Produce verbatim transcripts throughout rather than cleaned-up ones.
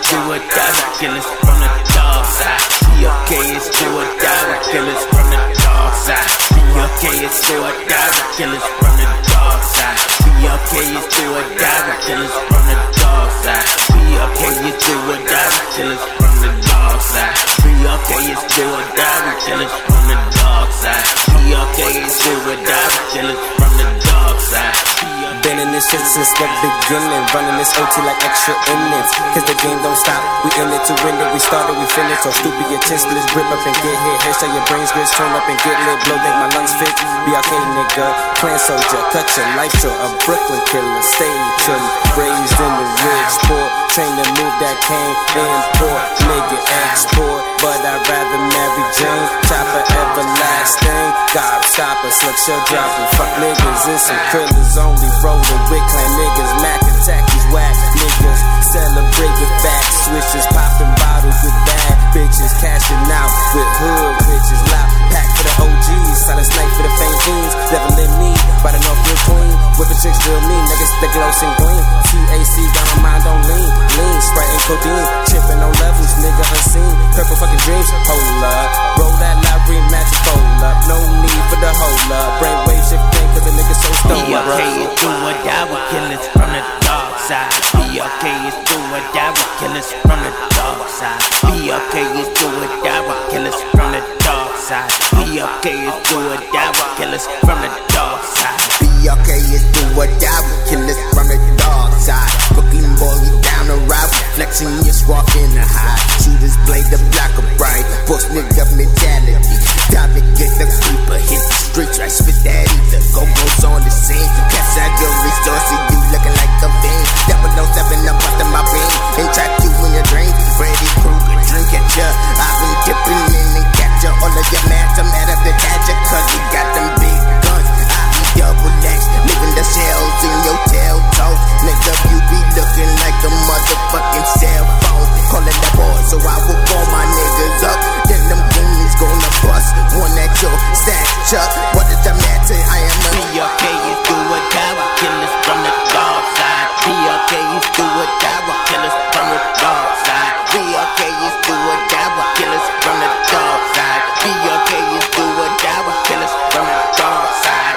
do or die with killers from the dark side. P L K is do or die with killers from the dark side. P L K is do or die with killers from the dark side. P L K is do or die with killers from the dark side. P L K is do or die with killers from the dark side. P L K is do or die with killers from the dark side. P L K is do or die with killers from the dark side. Been in this shit since the beginning, running this O T like extra innings. Cause the game don't stop, we in it to win it. We started, we finished, so stupid your chin splits, grip up and get hit. Hairstyle your brains grits, turn up and get lit. Blow, make my lungs fit, B R K nigga. Clan soldier, cut your life short. A Brooklyn killer, stay chillin'. Raised in the rich port, trained to move that cane. Import, nigga export, but I'd rather marry Jane. Chopper everlasting, God stopper, slick shell dropping. Fuck niggas, it's some krillers only rolling with clan niggas. Mac attack these whack niggas, celebrate with fat switches, popping bottles with bad bitches, cashing out with hood bitches. Loud pack for the O Gs, silent snake for the faint fiends. Devil in me, by the North real clean. With the chicks real mean, niggas the gloss and gleam. T A C got my mind on lean, lean, Sprite and codeine, chipping on levels, nigga unseen. Purple fucking dreams, hold up, roll that loud green magic, hold up. No need for the hold up, brainwave shifting cause the nigga so stoned. P L K is do or die with killers from the dark side. P L K is do or die with killers from the dark side. P L K is do or die with killers from the dark side. P L K is do or die with killers from the dark side. P L K is do or die with killers from the dark side. Brooklyn boy, we down the ride, flexing your squawk in the high. Shooters play the block of bright, boss nigga mentality. Time to get the creeper, hit the streets, right, spit that ether. Go-go's on the scene, catch out your resources, you looking like a fiend. double oh seven, I'm busting my beam, and trap you in your dream. Freddy Krueger, drink at ya, I've been dipping in and capture all of your man, some mad up the catcher, cause we got them big guns. I be double X, leaving the shells in your tail toe. Nigga, you be looking like a motherfucking cell phone. Calling the boy, so I will call my niggas up. Then them goonies gonna bust one at your stash up. What is the matter? I am a P L K is do or die with killers from the dark side. P L K is do or die with killers from the dark side. P L K is do or die with killers from the dark side. P L K is do or die with killers from the dark side.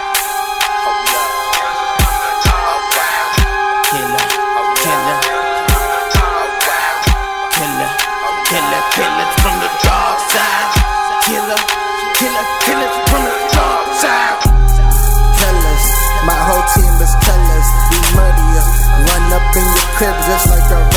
Killer, killer, killer, killer, killers from the dark side. Killer, killer, killers from the dark side. Killers, my whole team is killers. We murder you, run up in your crib just like a